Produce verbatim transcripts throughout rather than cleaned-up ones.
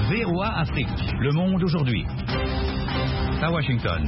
V O A Afrique, Le Monde aujourd'hui. À Washington.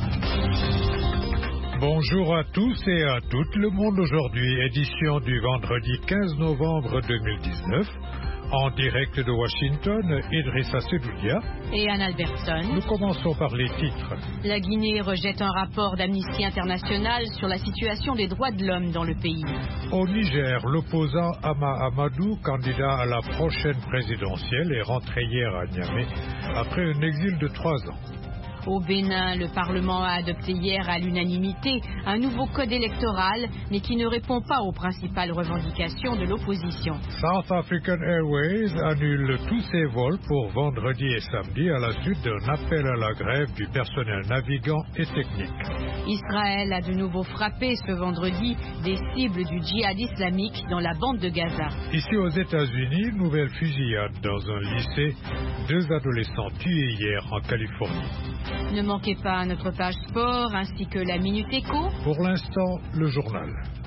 Bonjour à tous et à toutes, Le Monde aujourd'hui, édition du vendredi quinze novembre deux mille dix-neuf. En direct de Washington, Idrissa Sedoudia et Anne Albertson. Nous commençons par les titres. La Guinée rejette un rapport d'Amnesty International sur la situation des droits de l'homme dans le pays. Au Niger, l'opposant Ama Amadou, candidat à la prochaine présidentielle, est rentré hier à Niamey après un exil de trois ans. Au Bénin, le Parlement a adopté hier à l'unanimité un nouveau code électoral, mais qui ne répond pas aux principales revendications de l'opposition. South African Airways annule tous ses vols pour vendredi et samedi à la suite d'un appel à la grève du personnel navigant et technique. Israël a de nouveau frappé ce vendredi des cibles du djihad islamique dans la bande de Gaza. Ici aux États-Unis, nouvelle fusillade dans un lycée. Deux adolescents tués hier en Californie. Ne manquez pas notre page sport ainsi que la Minute Éco. Pour l'instant, le journal.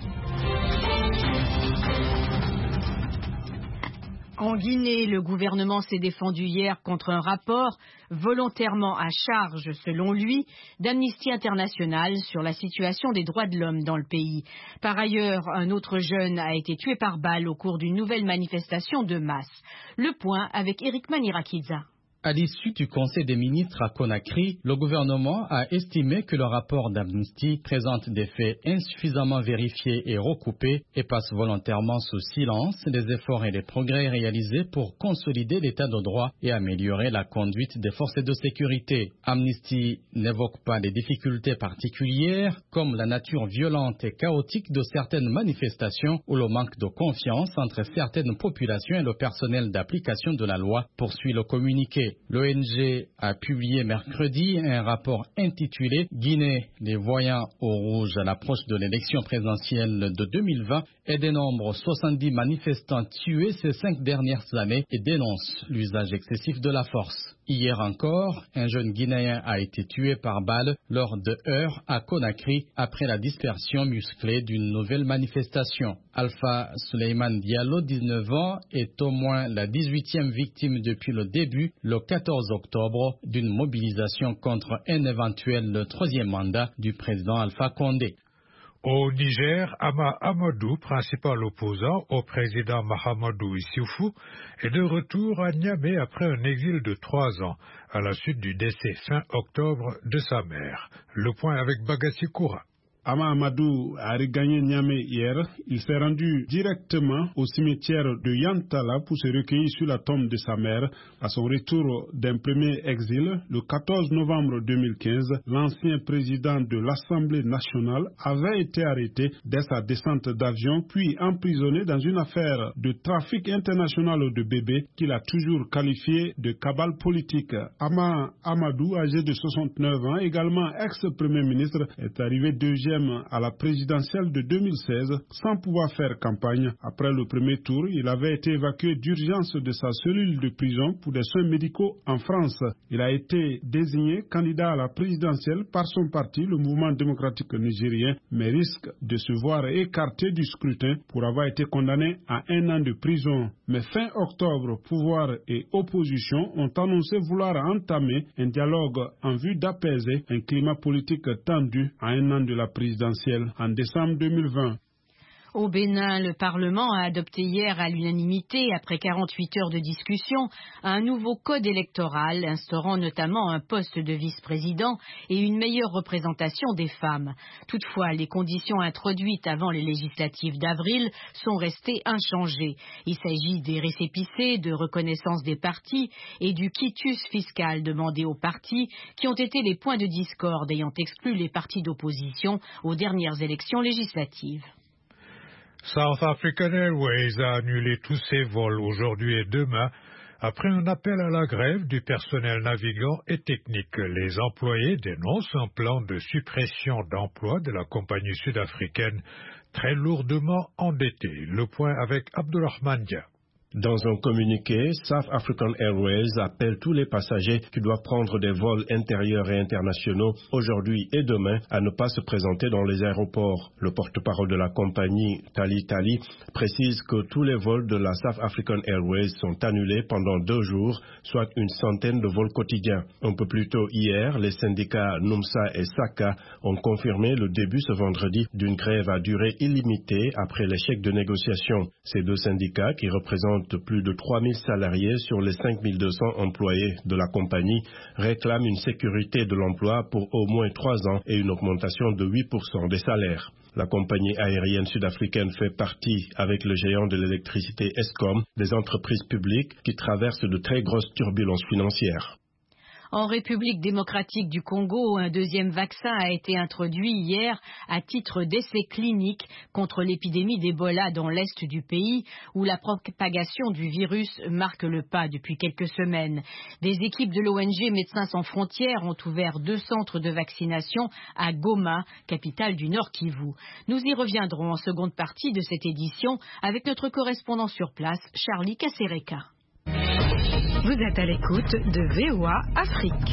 En Guinée, le gouvernement s'est défendu hier contre un rapport volontairement à charge, selon lui, d'Amnesty International sur la situation des droits de l'homme dans le pays. Par ailleurs, un autre jeune a été tué par balle au cours d'une nouvelle manifestation de masse. Le point avec Eric Manirakidza. À l'issue du Conseil des ministres à Conakry, le gouvernement a estimé que le rapport d'Amnesty présente des faits insuffisamment vérifiés et recoupés et passe volontairement sous silence les efforts et les progrès réalisés pour consolider l'état de droit et améliorer la conduite des forces de sécurité. Amnesty n'évoque pas les difficultés particulières comme la nature violente et chaotique de certaines manifestations ou le manque de confiance entre certaines populations et le personnel d'application de la loi, poursuit le communiqué. L'O N G a publié mercredi un rapport intitulé « Guinée, les voyants au rouge à l'approche de l'élection présidentielle de deux mille vingt » et dénombre soixante-dix manifestants tués ces cinq dernières années et dénonce l'usage excessif de la force. Hier encore, un jeune Guinéen a été tué par balle lors de heurts à Conakry après la dispersion musclée d'une nouvelle manifestation. Alpha Suleiman Diallo, dix-neuf ans, est au moins la dix-huitième victime depuis le début, le quatorze octobre, d'une mobilisation contre un éventuel troisième mandat du président Alpha Condé. Au Niger, Ama Amadou, principal opposant au président Mahamadou Issoufou, est de retour à Niamey après un exil de trois ans, à la suite du décès fin octobre de sa mère. Le point avec Bagassi Koura. Ama Amadou a regagné Niamey hier. Il s'est rendu directement au cimetière de Yantala pour se recueillir sur la tombe de sa mère. À son retour d'un premier exil, le quatorze novembre deux mille quinze, l'ancien président de l'Assemblée nationale avait été arrêté dès sa descente d'avion, puis emprisonné dans une affaire de trafic international de bébés qu'il a toujours qualifié de cabale politique. Ama Amadou, âgé de soixante-neuf ans, également ex-premier ministre, est arrivé deuxième à la présidentielle de deux mille seize sans pouvoir faire campagne. Après le premier tour, il avait été évacué d'urgence de sa cellule de prison pour des soins médicaux en France. Il a été désigné candidat à la présidentielle par son parti, le Mouvement démocratique nigérien, mais risque de se voir écarté du scrutin pour avoir été condamné à un an de prison. Mais fin octobre, pouvoir et opposition ont annoncé vouloir entamer un dialogue en vue d'apaiser un climat politique tendu à un an de la présidentielle en décembre deux mille vingt. Au Bénin, le Parlement a adopté hier à l'unanimité, après quarante-huit heures de discussion, un nouveau code électoral instaurant notamment un poste de vice-président et une meilleure représentation des femmes. Toutefois, les conditions introduites avant les législatives d'avril sont restées inchangées. Il s'agit des récépissés, de reconnaissance des partis et du quitus fiscal demandé aux partis, qui ont été les points de discorde ayant exclu les partis d'opposition aux dernières élections législatives. South African Airways a annulé tous ses vols aujourd'hui et demain après un appel à la grève du personnel navigant et technique. Les employés dénoncent un plan de suppression d'emplois de la compagnie sud-africaine très lourdement endettée. Le point avec Abdulrahman Dia. Dans un communiqué, South African Airways appelle tous les passagers qui doivent prendre des vols intérieurs et internationaux aujourd'hui et demain à ne pas se présenter dans les aéroports. Le porte-parole de la compagnie, Tali Tali, précise que tous les vols de la South African Airways sont annulés pendant deux jours, soit une centaine de vols quotidiens. Un peu plus tôt hier, les syndicats NUMSA et SACA ont confirmé le début ce vendredi d'une grève à durée illimitée après l'échec de négociation. Ces deux syndicats, qui représentent plus de trois mille salariés sur les cinq mille deux cents employés de la compagnie, réclament une sécurité de l'emploi pour au moins trois ans et une augmentation de huit pour cent des salaires. La compagnie aérienne sud-africaine fait partie, avec le géant de l'électricité Eskom, des entreprises publiques qui traversent de très grosses turbulences financières. En République démocratique du Congo, un deuxième vaccin a été introduit hier à titre d'essai clinique contre l'épidémie d'Ebola dans l'est du pays, où la propagation du virus marque le pas depuis quelques semaines. Des équipes de l'O N G Médecins sans frontières ont ouvert deux centres de vaccination à Goma, capitale du Nord Kivu. Nous y reviendrons en seconde partie de cette édition avec notre correspondant sur place, Charlie Kasereka. Vous êtes à l'écoute de V O A Afrique.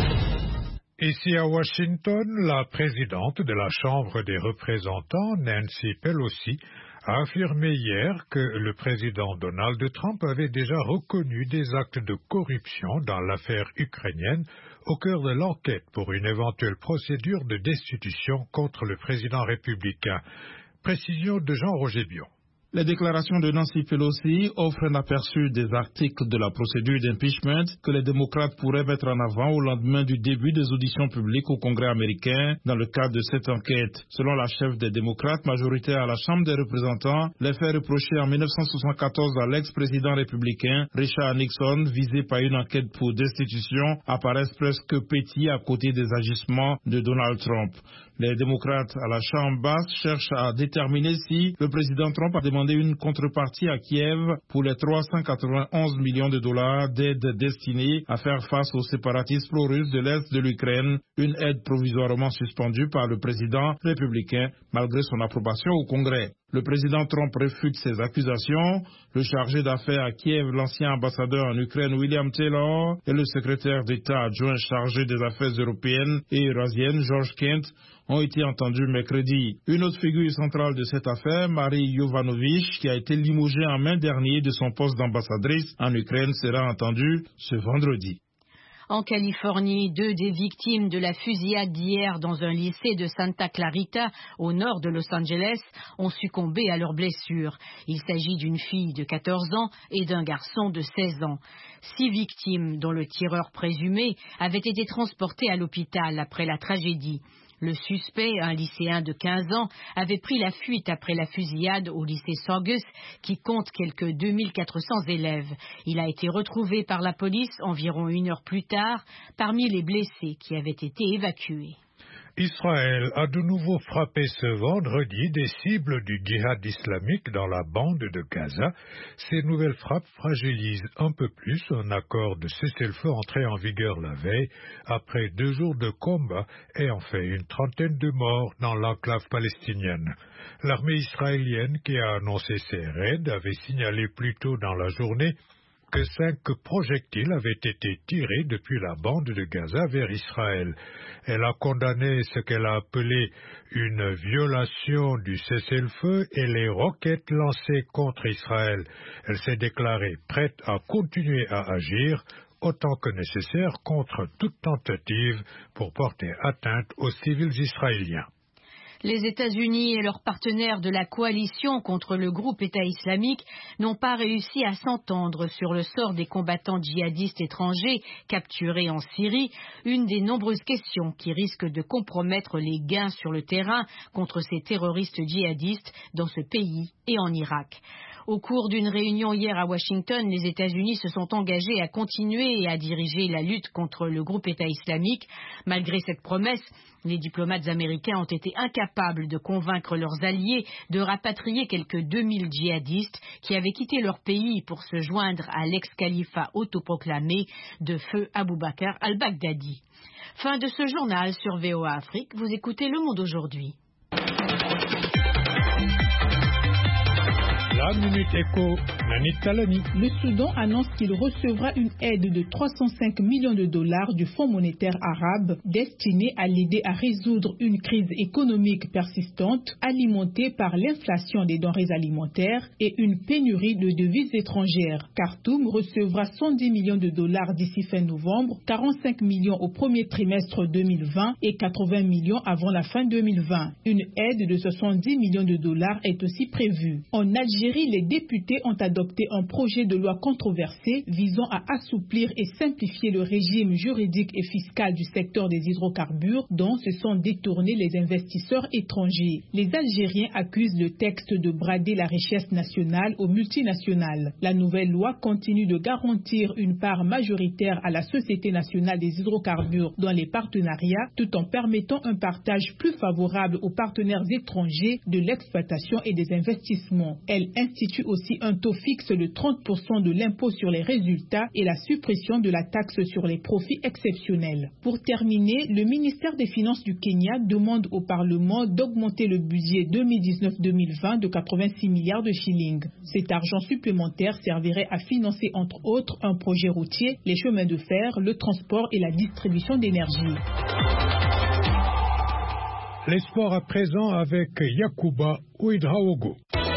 Ici à Washington, la présidente de la Chambre des représentants, Nancy Pelosi, a affirmé hier que le président Donald Trump avait déjà reconnu des actes de corruption dans l'affaire ukrainienne au cœur de l'enquête pour une éventuelle procédure de destitution contre le président républicain. Précision de Jean-Roger Bion. Les déclarations de Nancy Pelosi offrent un aperçu des articles de la procédure d'impeachment que les démocrates pourraient mettre en avant au lendemain du début des auditions publiques au Congrès américain dans le cadre de cette enquête. Selon la chef des démocrates majoritaire à la Chambre des représentants, les faits reprochés en mille neuf cent soixante-quatorze à l'ex-président républicain Richard Nixon, visé par une enquête pour destitution, apparaissent presque petits à côté des agissements de Donald Trump. Les démocrates à la Chambre basse cherchent à déterminer si le président Trump a demandé une contrepartie à Kiev pour les trois cent quatre-vingt-onze millions de dollars d'aide destinée à faire face aux séparatistes pro-russes de l'Est de l'Ukraine, une aide provisoirement suspendue par le président républicain malgré son approbation au Congrès. Le président Trump réfute ces accusations. Le chargé d'affaires à Kiev, l'ancien ambassadeur en Ukraine William Taylor, et le secrétaire d'État adjoint chargé des affaires européennes et eurasiennes George Kent ont été entendus mercredi. Une autre figure centrale de cette affaire, Marie Yovanovitch, qui a été limogée en mai dernier de son poste d'ambassadrice en Ukraine, sera entendue ce vendredi. En Californie, deux des victimes de la fusillade d'hier dans un lycée de Santa Clarita, au nord de Los Angeles, ont succombé à leurs blessures. Il s'agit d'une fille de quatorze ans et d'un garçon de seize ans. Six victimes, dont le tireur présumé, avaient été transportées à l'hôpital après la tragédie. Le suspect, un lycéen de quinze ans, avait pris la fuite après la fusillade au lycée Saugus, qui compte quelques deux mille quatre cents élèves. Il a été retrouvé par la police environ une heure plus tard, parmi les blessés qui avaient été évacués. Israël a de nouveau frappé ce vendredi des cibles du djihad islamique dans la bande de Gaza. Ces nouvelles frappes fragilisent un peu plus un accord de cessez-le-feu entré en vigueur la veille, après deux jours de combat et en fait une trentaine de morts dans l'enclave palestinienne. L'armée israélienne, qui a annoncé ces raids, avait signalé plus tôt dans la journée que cinq projectiles avaient été tirés depuis la bande de Gaza vers Israël. Elle a condamné ce qu'elle a appelé une violation du cessez-le-feu et les roquettes lancées contre Israël. Elle s'est déclarée prête à continuer à agir autant que nécessaire contre toute tentative pour porter atteinte aux civils israéliens. Les États-Unis et leurs partenaires de la coalition contre le groupe État islamique n'ont pas réussi à s'entendre sur le sort des combattants djihadistes étrangers capturés en Syrie, une des nombreuses questions qui risquent de compromettre les gains sur le terrain contre ces terroristes djihadistes dans ce pays et en Irak. Au cours d'une réunion hier à Washington, les États-Unis se sont engagés à continuer à diriger la lutte contre le groupe État islamique. Malgré cette promesse, les diplomates américains ont été incapables de convaincre leurs alliés de rapatrier quelques deux mille djihadistes qui avaient quitté leur pays pour se joindre à l'ex-califat autoproclamé de feu Abou Bakr al-Baghdadi. Fin de ce journal sur V O A Afrique. Vous écoutez Le Monde aujourd'hui. La Minute Éco Nanit Talani. Le Soudan annonce qu'il recevra une aide de trois cent cinq millions de dollars du Fonds monétaire arabe destinée à l'aider à résoudre une crise économique persistante alimentée par l'inflation des denrées alimentaires et une pénurie de devises étrangères. Khartoum recevra cent dix millions de dollars d'ici fin novembre, quarante-cinq millions au premier trimestre deux mille vingt et quatre-vingts millions avant la fin deux mille vingt. Une aide de soixante-dix millions de dollars est aussi prévue. En Algérie, les députés ont adopté un projet de loi controversé visant à assouplir et simplifier le régime juridique et fiscal du secteur des hydrocarbures dont se sont détournés les investisseurs étrangers. Les Algériens accusent le texte de brader la richesse nationale aux multinationales. La nouvelle loi continue de garantir une part majoritaire à la Société nationale des hydrocarbures dans les partenariats tout en permettant un partage plus favorable aux partenaires étrangers de l'exploitation et des investissements. Elle institue aussi un taux fixe de trente pour cent de l'impôt sur les résultats et la suppression de la taxe sur les profits exceptionnels. Pour terminer, le ministère des Finances du Kenya demande au Parlement d'augmenter le budget deux mille dix-neuf deux mille vingt de quatre-vingt-six milliards de shillings. Cet argent supplémentaire servirait à financer entre autres un projet routier, les chemins de fer, le transport et la distribution d'énergie. Les sports à présent avec Yacouba Ouidraogo.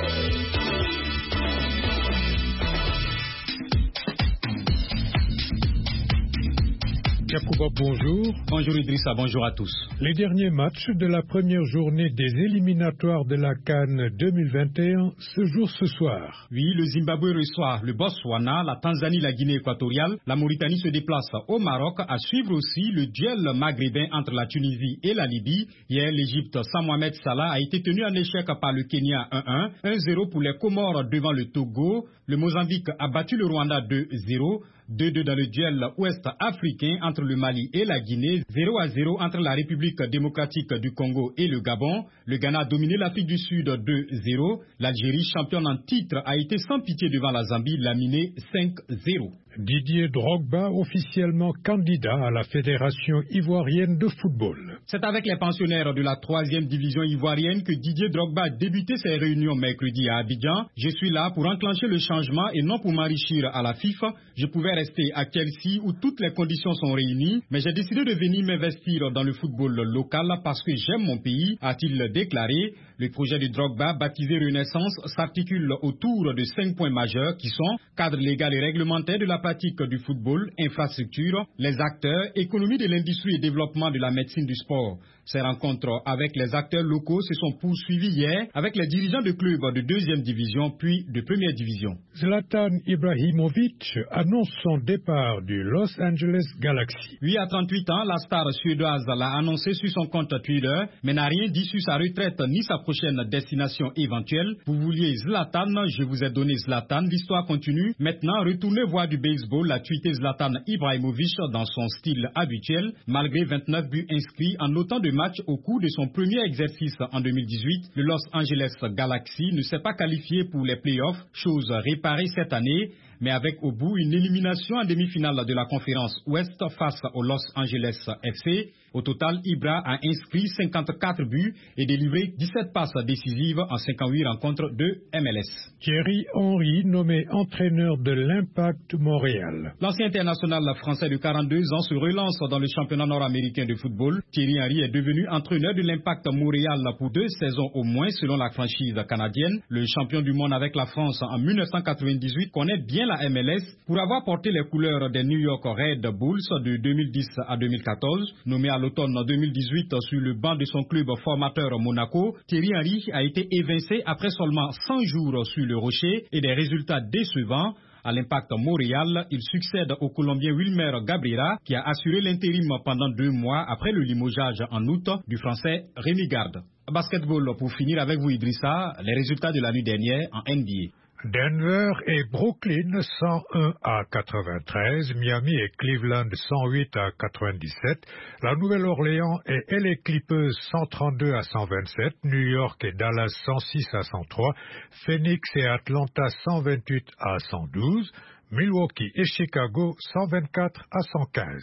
Yacouba, bonjour. Bonjour Idrissa, bonjour à tous. Les derniers matchs de la première journée des éliminatoires de la CAN deux mille vingt et un se jouent ce soir. Oui, le Zimbabwe reçoit le Botswana, la Tanzanie, la Guinée équatoriale. La Mauritanie se déplace au Maroc. À suivre aussi le duel maghrébin entre la Tunisie et la Libye. Hier, l'Égypte sans Mohamed Salah a été tenu en échec par le Kenya un un. un zéro pour les Comores devant le Togo. Le Mozambique a battu le Rwanda deux zéro. deux deux dans le duel ouest-africain entre le Mali et la Guinée, zéro à zéro entre la République démocratique du Congo et le Gabon. Le Ghana a dominé l'Afrique du Sud deux zéro. L'Algérie, championne en titre, a été sans pitié devant la Zambie, laminée cinq zéro. Didier Drogba, officiellement candidat à la Fédération ivoirienne de football. C'est avec les pensionnaires de la troisième division ivoirienne que Didier Drogba a débuté ses réunions mercredi à Abidjan. Je suis là pour enclencher le changement et non pour m'enrichir à la FIFA. Je pouvais rester à Chelsea où toutes les conditions sont réunies, mais j'ai décidé de venir m'investir dans le football local parce que j'aime mon pays, a-t-il déclaré. Le projet de Drogba, baptisé Renaissance, s'articule autour de cinq points majeurs qui sont cadre légal et réglementaire de la pratique du football, infrastructure, les acteurs, économie de l'industrie et développement de la médecine du sport. Ces rencontres avec les acteurs locaux se sont poursuivies hier avec les dirigeants de clubs de deuxième division puis de première division. Zlatan Ibrahimovic annonce son départ du Los Angeles Galaxy. Oui, à trente-huit ans, la star suédoise l'a annoncé sur son compte Twitter, mais n'a rien dit sur sa retraite ni sa prochaine destination éventuelle. Vous vouliez Zlatan, je vous ai donné Zlatan. L'histoire continue. Maintenant, retournez voir du baseball, a tweeté Zlatan Ibrahimovic dans son style habituel, malgré vingt-neuf buts inscrits en autant de match au cours de son premier exercice en deux mille dix-huit. Le Los Angeles Galaxy ne s'est pas qualifié pour les playoffs, chose réparée cette année, mais avec au bout une élimination en demi-finale de la conférence Ouest face au Los Angeles F C. Au total, Ibra a inscrit cinquante-quatre buts et délivré dix-sept passes décisives en cinquante-huit rencontres de M L S. Thierry Henry, nommé entraîneur de l'Impact Montréal. L'ancien international français de quarante-deux ans se relance dans le championnat nord-américain de football. Thierry Henry est devenu entraîneur de l'Impact Montréal pour deux saisons au moins selon la franchise canadienne. Le champion du monde avec la France en mille neuf cent quatre-vingt-dix-huit connaît bien la M L S pour avoir porté les couleurs des New York Red Bulls de deux mille dix à deux mille quatorze. Nommé à l'automne deux mille dix-huit sur le banc de son club formateur Monaco, Thierry Henry a été évincé après seulement cent jours sur le rocher et des résultats décevants. À l'Impact Montréal, il succède au Colombien Wilmer Gabriela qui a assuré l'intérim pendant deux mois après le limogeage en août du Français Rémi Garde. Basketball pour finir avec vous Idrissa, les résultats de la nuit dernière en N B A. Denver et Brooklyn cent un à quatre-vingt-treize, Miami et Cleveland cent huit à quatre-vingt-dix-sept, la Nouvelle-Orléans et L A Clippers cent trente-deux à cent vingt-sept, New York et Dallas cent six à cent trois, Phoenix et Atlanta cent vingt-huit à cent douze, Milwaukee et Chicago cent vingt-quatre à cent quinze.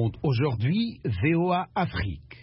Monde aujourd'hui, V O A Afrique.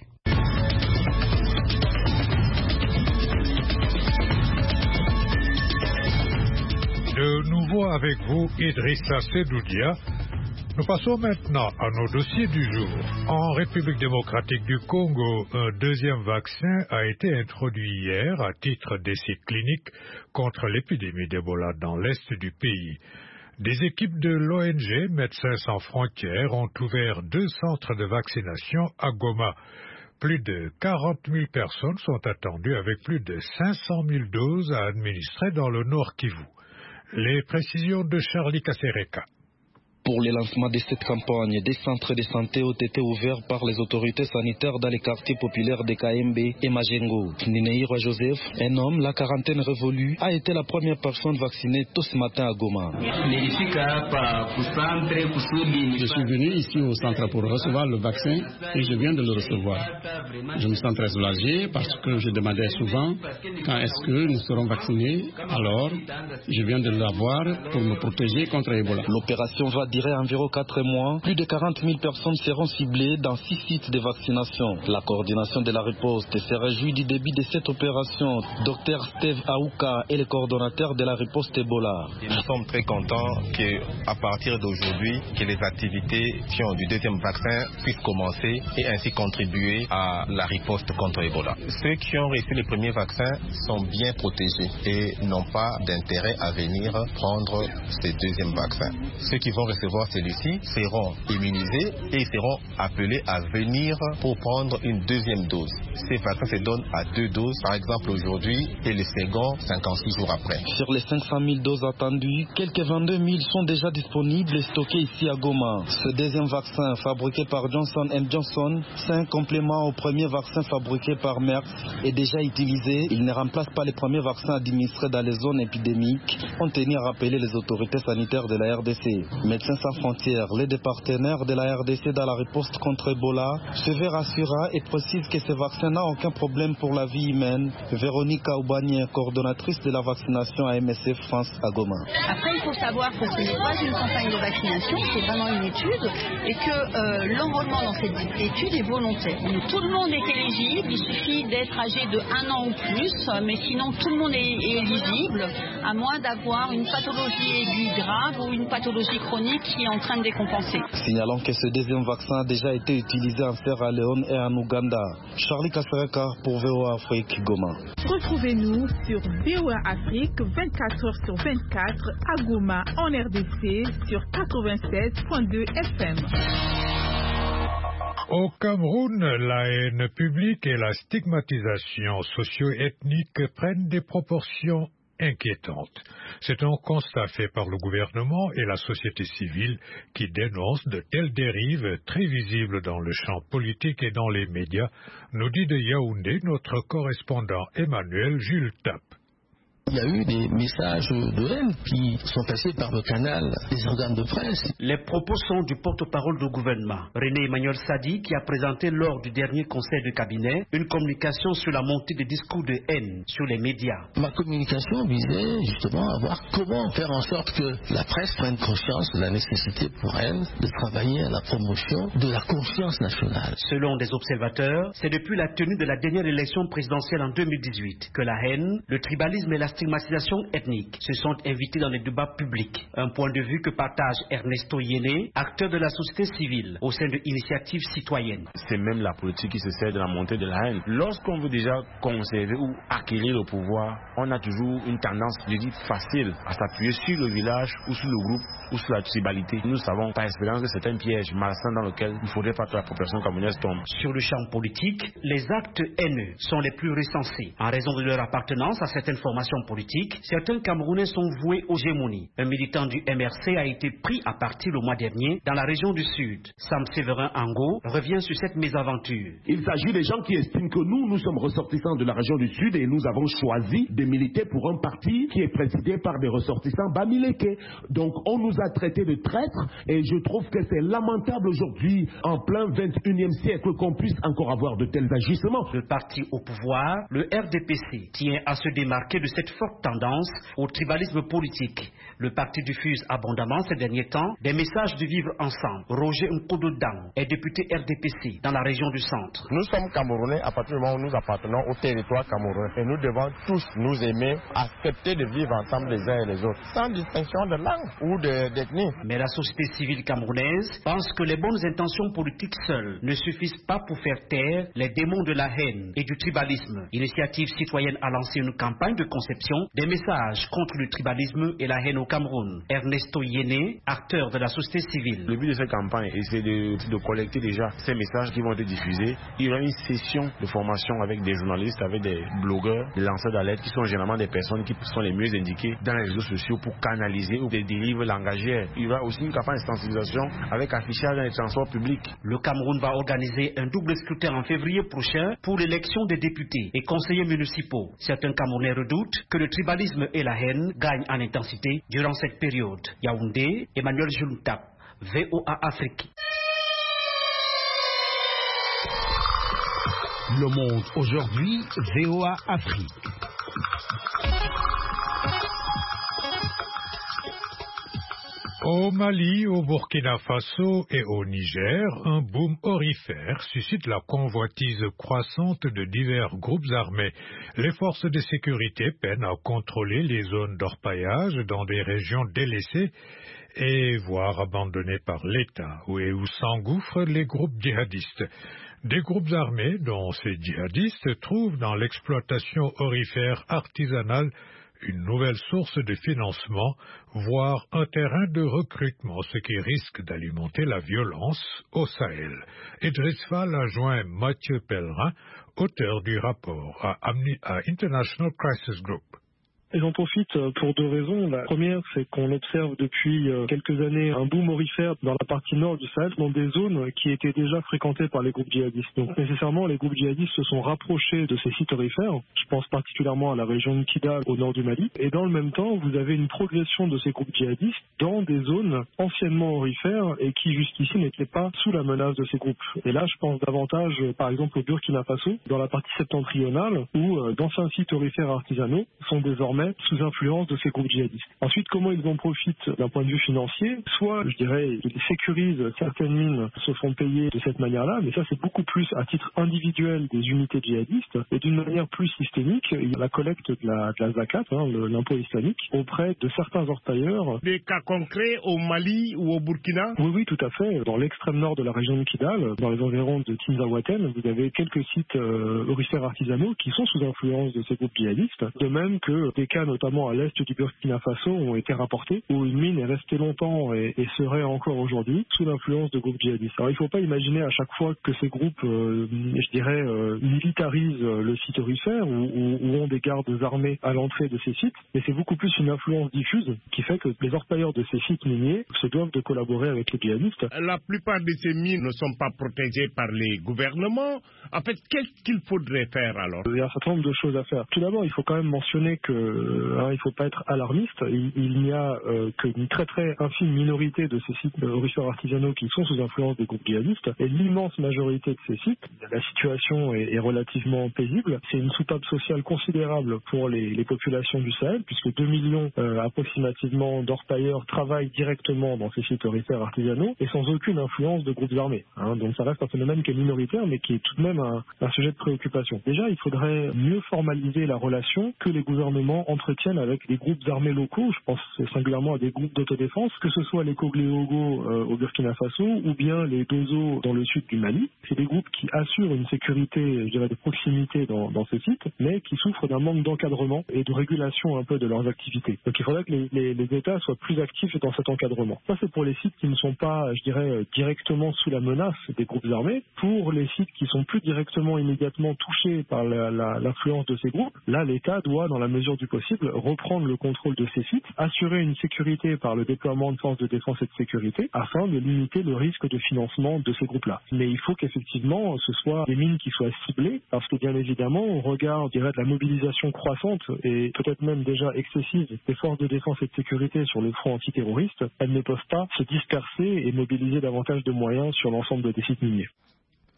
De nouveau avec vous, Idrissa Sedoudia. Nous passons maintenant à nos dossiers du jour. En République démocratique du Congo, un deuxième vaccin a été introduit hier à titre d'essai clinique contre l'épidémie d'Ebola dans l'est du pays. Des équipes de l'O N G Médecins sans frontières ont ouvert deux centres de vaccination à Goma. Plus de quarante mille personnes sont attendues avec plus de cinq cent mille doses à administrer dans le Nord Kivu. Les précisions de Charlie Kasereka. Pour le lancement de cette campagne, des centres de santé ont été ouverts par les autorités sanitaires dans les quartiers populaires de Kaembe et Majengo. Nineiro Joseph, un homme, la quarantaine révolue, a été la première personne vaccinée tôt ce matin à Goma. Je suis venu ici au centre pour recevoir le vaccin et je viens de le recevoir. Je me sens très soulagé parce que je demandais souvent quand est-ce que nous serons vaccinés. Alors, je viens de l'avoir pour me protéger contre Ebola. L'opération va durer environ quatre mois. Plus de quarante mille personnes seront ciblées dans six sites de vaccination. La coordination de la riposte se réjouit du début de cette opération. Docteur Steve Aouka est le coordonnateur de la riposte Ebola. Nous sommes très contents qu'à partir d'aujourd'hui, que les activités du deuxième vaccin puissent commencer et ainsi contribuer à la riposte contre Ebola. Ceux qui ont reçu les premiers vaccins sont bien protégés et n'ont pas d'intérêt à venir prendre ce deuxième vaccin. Ceux qui vont recevoir celui-ci seront immunisés et seront appelés à venir pour prendre une deuxième dose. Ces vaccins se donnent à deux doses, par exemple aujourd'hui, et le second cinquante-six jours après. Sur les cinq cent mille doses attendues, quelques vingt-deux mille sont déjà disponibles et stockées ici à Goma. Ce deuxième vaccin, fabriqué par Johnson and Johnson, c'est un complément au premier vaccin fabriqué par Merck et déjà utilisé. Il ne remplace pas les premiers vaccins administrés dans les zones épidémiques, ont tenu à rappeler les autorités sanitaires de la R D C. Médecins sans frontières, les deux partenaires de la R D C dans la riposte contre Ebola, se veut rassurant et précise que ce vaccin n'a aucun problème pour la vie humaine. Véronique Aubanier, coordonnatrice de la vaccination à M S F France à Goma. Après, il faut savoir que ce n'est pas une campagne de vaccination, c'est vraiment une étude et que euh, l'enrôlement dans cette étude est volontaire. Donc, tout le monde est éligible, il suffit d'être âgé de un an ou plus, mais sinon tout le monde est, est éligible, à moins d'avoir une pathologie aiguë grave ou une pathologie chronique qui est en train de décompenser. Signalons que ce deuxième vaccin a déjà été utilisé en Sierra Leone et en Ouganda. Charlie Kasereka pour V O A Afrique, Goma. Retrouvez-nous sur V O A Afrique vingt-quatre heures sur vingt-quatre à Goma en R D C sur quatre-vingt-seize virgule deux F M. Au Cameroun, la haine publique et la stigmatisation socio-ethnique prennent des proportions inquiétantes. C'est un constat fait par le gouvernement et la société civile qui dénoncent de telles dérives très visibles dans le champ politique et dans les médias, nous dit de Yaoundé notre correspondant Emmanuel Jules Tap. Il y a eu des messages de haine qui sont passés par le canal des organes de presse. Les propos sont du porte-parole du gouvernement, René Emmanuel Sadi, qui a présenté lors du dernier conseil de cabinet une communication sur la montée des discours de haine sur les médias. Ma communication visait justement à voir comment faire en sorte que la presse prenne conscience de la nécessité pour elle de travailler à la promotion de la conscience nationale. Selon des observateurs, c'est depuis la tenue de la dernière élection présidentielle en deux mille dix-huit que la haine, le tribalisme et la stigmatisation ethnique se sont invités dans les débats publics. Un point de vue que partage Ernesto Yene, acteur de la société civile au sein de Initiative Citoyenne. C'est même la politique qui se sert de la montée de la haine. Lorsqu'on veut déjà conserver ou acquérir le pouvoir, on a toujours une tendance, je dis, facile à s'appuyer sur le village ou sur le groupe ou sur la tribalité. Nous savons par expérience que c'est un piège malsain dans lequel il faudrait pas que la population camerounaise tombe. Sur le champ politique, les actes haineux sont les plus recensés. En raison de leur appartenance à certaines formations politiques, certains Camerounais sont voués aux gémonies. Un militant du M R C a été pris à partir le mois dernier dans la région du Sud. Sam Séverin Ango revient sur cette mésaventure. Il s'agit des gens qui estiment que nous, nous sommes ressortissants de la région du Sud et nous avons choisi de militer pour un parti qui est présidé par des ressortissants bamileke. Donc on nous a traités de traîtres et je trouve que c'est lamentable aujourd'hui, en plein vingt et unième siècle, qu'on puisse encore avoir de tels agissements. Le parti au pouvoir, le R D P C, tient à se démarquer de cette forte tendance au tribalisme politique. Le parti diffuse abondamment ces derniers temps des messages de vivre ensemble. Roger Nkodo-Dang est député R D P C dans la région du centre. Nous sommes Camerounais à partir du moment où nous appartenons au territoire camerounais et nous devons tous nous aimer, accepter de vivre ensemble les uns et les autres, sans distinction de langue ou d'ethnie. Mais la société civile camerounaise pense que les bonnes intentions politiques seules ne suffisent pas pour faire taire les démons de la haine et du tribalisme. L'initiative citoyenne a lancé une campagne de conception des messages contre le tribalisme et la haine au Cameroun. Ernesto Yéné, acteur de la société civile. Le but de cette campagne, c'est de, de collecter déjà ces messages qui vont être diffusés. Il y aura une session de formation avec des journalistes, avec des blogueurs, des lanceurs d'alerte qui sont généralement des personnes qui sont les mieux indiquées dans les réseaux sociaux pour canaliser ou des dérives langagières. Il y aura aussi une campagne de sensibilisation avec affichage dans les transports publics. Le Cameroun va organiser un double scrutin en février prochain pour l'élection des députés et conseillers municipaux. Certains Camerounais redoutent que le tribalisme et la haine gagnent en intensité durant cette période. Yaoundé, Emmanuel Juntap, V O A Afrique. Le Monde aujourd'hui, V O A Afrique. Au Mali, au Burkina Faso et au Niger, un boom aurifère suscite la convoitise croissante de divers groupes armés. Les forces de sécurité peinent à contrôler les zones d'orpaillage dans des régions délaissées et voire abandonnées par l'État, et où s'engouffrent les groupes djihadistes. Des groupes armés dont ces djihadistes trouvent dans l'exploitation aurifère artisanale une nouvelle source de financement, voire un terrain de recrutement, ce qui risque d'alimenter la violence au Sahel. Idriss Fall a joint Mathieu Pellerin, auteur du rapport à, à International Crisis Group. Et j'en profite pour deux raisons. La première, c'est qu'on observe depuis quelques années un boom aurifère dans la partie nord du Sahel, dans des zones qui étaient déjà fréquentées par les groupes djihadistes. Donc nécessairement, les groupes djihadistes se sont rapprochés de ces sites aurifères. Je pense particulièrement à la région de Kidal, au nord du Mali. Et dans le même temps, vous avez une progression de ces groupes djihadistes dans des zones anciennement aurifères et qui jusqu'ici n'étaient pas sous la menace de ces groupes. Et là, je pense davantage, par exemple, au Burkina Faso, dans la partie septentrionale, où d'anciens sites aurifères artisanaux sont désormais sous influence de ces groupes djihadistes. Ensuite, comment ils en profitent d'un point de vue financier? Soit, je dirais, ils sécurisent certaines mines, se font payer de cette manière-là, mais ça c'est beaucoup plus à titre individuel des unités djihadistes, et d'une manière plus systémique, il y a la collecte de la, de la zakat, hein, l'impôt islamique, auprès de certains orpailleurs. Des cas concrets au Mali ou au Burkina? Oui, oui, tout à fait. Dans l'extrême nord de la région de Kidal, dans les environs de Tinzaouaten, vous avez quelques sites euh, aurifères artisanaux qui sont sous influence de ces groupes djihadistes, de même que des cas notamment à l'est du Burkina Faso ont été rapportés, où une mine est restée longtemps et, et serait encore aujourd'hui sous l'influence de groupes djihadistes. Alors il ne faut pas imaginer à chaque fois que ces groupes, euh, je dirais, euh, militarisent le site aurifère ou, ou, ou ont des gardes armés à l'entrée de ces sites, mais c'est beaucoup plus une influence diffuse qui fait que les orpailleurs de ces sites miniers se doivent de collaborer avec les djihadistes. La plupart de ces mines ne sont pas protégées par les gouvernements. En fait, qu'est-ce qu'il faudrait faire alors? Il y a un certain nombre de choses à faire. Tout d'abord, il faut quand même mentionner que hein, il ne faut pas être alarmiste. Il, il n'y a euh, qu'une très très infime minorité de ces sites aurifères artisanaux qui sont sous influence des groupes djihadistes. Et l'immense majorité de ces sites, la situation est, est relativement paisible. C'est une soupape sociale considérable pour les, les populations du Sahel, puisque deux millions euh, approximativement d'orpailleurs travaillent directement dans ces sites aurifères artisanaux et sans aucune influence de groupes armés. Hein. Donc ça reste un phénomène qui est minoritaire, mais qui est tout de même un, un sujet de préoccupation. Déjà, il faudrait mieux formaliser la relation que les gouvernements entretiennent avec des groupes armés locaux. Je pense singulièrement à des groupes d'autodéfense, que ce soit les Kogléogo euh, au Burkina Faso ou bien les Dozo dans le sud du Mali. C'est des groupes qui assurent une sécurité, je dirais, de proximité dans, dans ces sites, mais qui souffrent d'un manque d'encadrement et de régulation un peu de leurs activités. Donc il faudrait que les, les, les États soient plus actifs dans cet encadrement. Ça, c'est pour les sites qui ne sont pas, je dirais, directement sous la menace des groupes armés. Pour les sites qui sont plus directement, immédiatement touchés par la, la, l'influence de ces groupes, là, l'État doit, dans la mesure du possible, reprendre le contrôle de ces sites, assurer une sécurité par le déploiement de forces de défense et de sécurité, afin de limiter le risque de financement de ces groupes-là. Mais il faut qu'effectivement, ce soit des mines qui soient ciblées, parce que bien évidemment, au regard, je dirais, de la mobilisation croissante et peut-être même déjà excessive des forces de défense et de sécurité sur le front antiterroriste, elles ne peuvent pas se disperser et mobiliser davantage de moyens sur l'ensemble des sites miniers.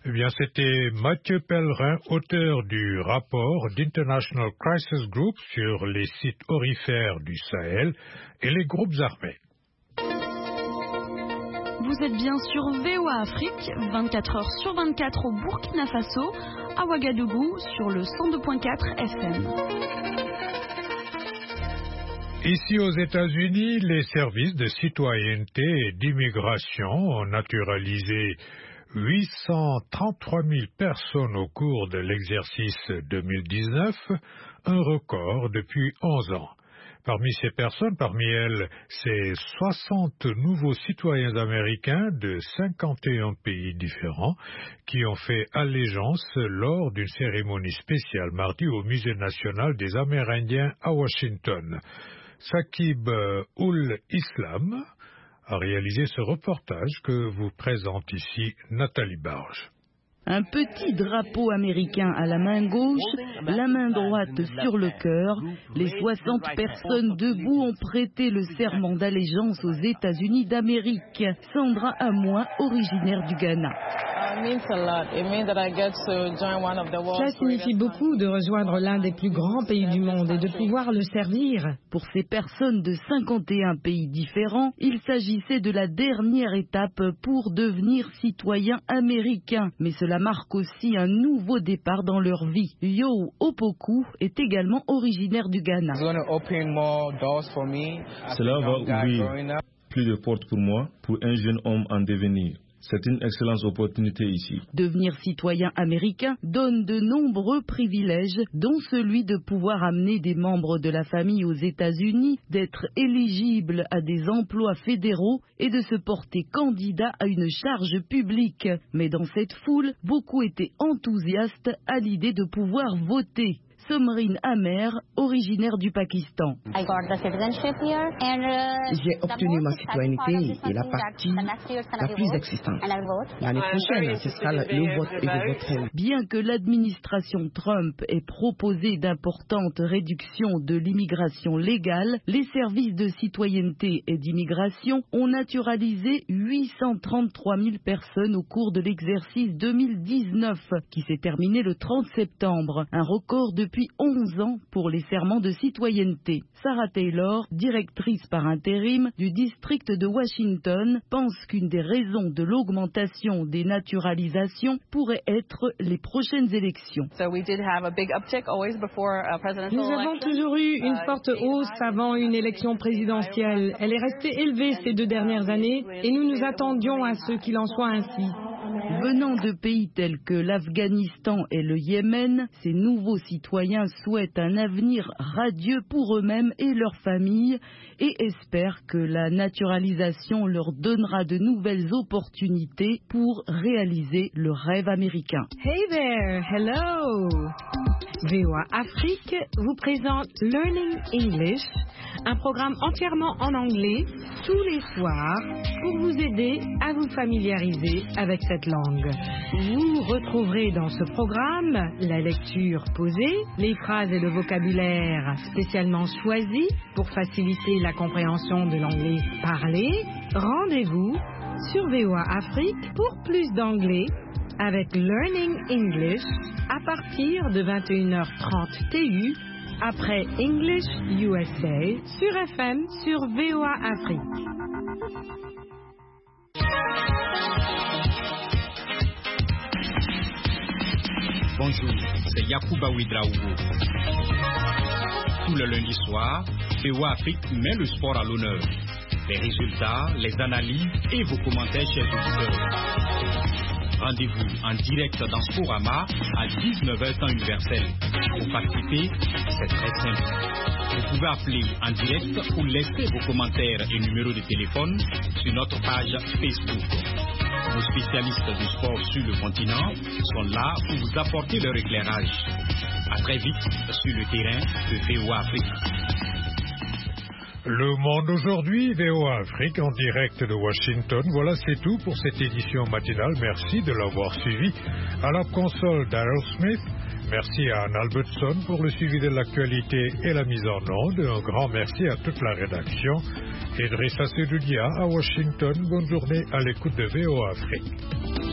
Eh bien, c'était Mathieu Pellerin, auteur du rapport d'International Crisis Group sur les sites aurifères du Sahel et les groupes armés. Vous êtes bien sur V O A Afrique, vingt-quatre heures sur vingt-quatre au Burkina Faso, à Ouagadougou sur le cent deux virgule quatre F M. Ici aux États-Unis, les services de citoyenneté et d'immigration ont naturalisé huit cent trente-trois mille personnes au cours de l'exercice deux mille dix-neuf, un record depuis onze ans. Parmi ces personnes, parmi elles, c'est soixante nouveaux citoyens américains de cinquante et un pays différents qui ont fait allégeance lors d'une cérémonie spéciale mardi au Musée national des Amérindiens à Washington. Saqib Ul Islam a réalisé ce reportage que vous présente ici Nathalie Barge. Un petit drapeau américain à la main gauche, la main droite sur le cœur. Les soixante personnes debout ont prêté le serment d'allégeance aux États-Unis d'Amérique. Sandra Amoa, originaire du Ghana. Cela signifie beaucoup de rejoindre l'un des plus grands pays du monde et de pouvoir le servir. Pour ces personnes de cinquante et un pays différents, il s'agissait de la dernière étape pour devenir citoyen américain. Mais cela marque aussi un nouveau départ dans leur vie. Yo Opoku est également originaire du Ghana. Cela va ouvrir plus de portes pour moi, pour un jeune homme en devenir. C'est une excellente opportunité ici. Devenir citoyen américain donne de nombreux privilèges, dont celui de pouvoir amener des membres de la famille aux États-Unis, d'être éligible à des emplois fédéraux et de se porter candidat à une charge publique. Mais dans cette foule, beaucoup étaient enthousiastes à l'idée de pouvoir voter. Somrine Amer, originaire du Pakistan. J'ai obtenu ma citoyenneté et la partie la plus excitante. L'année prochaine, ce sera le vote et je voterai. Bien que l'administration Trump ait proposé d'importantes réductions de l'immigration légale, les services de citoyenneté et d'immigration ont naturalisé huit cent trente-trois mille personnes au cours de l'exercice deux mille dix-neuf, qui s'est terminé le trente septembre, un record depuis onze ans pour les serments de citoyenneté. Sarah Taylor, directrice par intérim du district de Washington, pense qu'une des raisons de l'augmentation des naturalisations pourrait être les prochaines élections. Nous avons toujours eu une forte hausse avant une élection présidentielle. Elle est restée élevée ces deux dernières années et nous nous attendions à ce qu'il en soit ainsi. Venant de pays tels que l'Afghanistan et le Yémen, ces nouveaux citoyens souhaitent un avenir radieux pour eux-mêmes et leurs familles et espèrent que la naturalisation leur donnera de nouvelles opportunités pour réaliser le rêve américain. Hey there, hello! V O A Afrique vous présente Learning English, un programme entièrement en anglais tous les soirs pour vous aider à vous familiariser avec cette langue. Vous retrouverez dans ce programme la lecture posée, les phrases et le vocabulaire spécialement choisis pour faciliter la compréhension de l'anglais parlé. Rendez-vous sur V O A Afrique pour plus d'anglais avec Learning English à partir de vingt et une heures trente T U après English U S A sur F M sur V O A Afrique. Bonjour, c'est Yacouba Ouidraogo. Tout le lundi soir, V O A Afrique met le sport à l'honneur. Les résultats, les analyses et vos commentaires, chers auditeurs. Rendez-vous en direct dans Sporama à dix-neuf heures temps universel. Pour participer, c'est très simple. Vous pouvez appeler en direct ou laisser vos commentaires et numéros de téléphone sur notre page Facebook. Nos spécialistes du sport sur le continent sont là pour vous apporter leur éclairage. À très vite sur le terrain de V O A Afrique. Le Monde aujourd'hui, V O A Afrique en direct de Washington. Voilà, c'est tout pour cette édition matinale. Merci de l'avoir suivi. À la console, Daryl Smith. Merci à Anne Albertson pour le suivi de l'actualité et la mise en onde. Un grand merci à toute la rédaction. Idrissa Sedoudia à Washington. Bonne journée à l'écoute de V O A Afrique.